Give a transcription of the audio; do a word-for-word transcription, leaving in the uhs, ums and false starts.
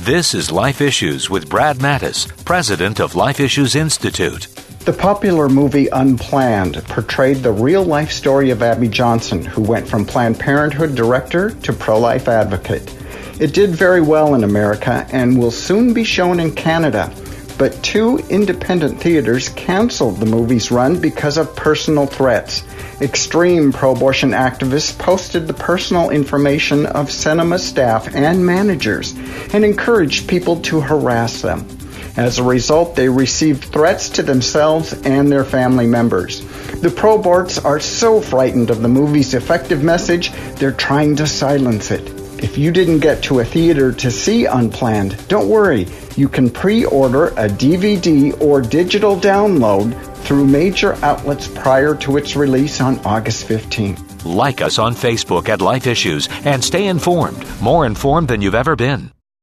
This is Life Issues with Brad Mattis, president of Life Issues Institute. The popular movie Unplanned portrayed the real-life story of Abby Johnson, who went from Planned Parenthood director to pro-life advocate. It did very well in America and will soon be shown in Canada. But two independent theaters canceled the movie's run because of personal threats. Extreme pro-abortion activists posted the personal information of cinema staff and managers and encouraged people to harass them. As a result, they received threats to themselves and their family members. The pro-aborts are so frightened of the movie's effective message, they're trying to silence it. If you didn't get to a theater to see Unplanned, don't worry. You can pre-order a D V D or digital download through major outlets prior to its release on August fifteenth. Like us on Facebook at Life Issues and stay informed, more informed than you've ever been.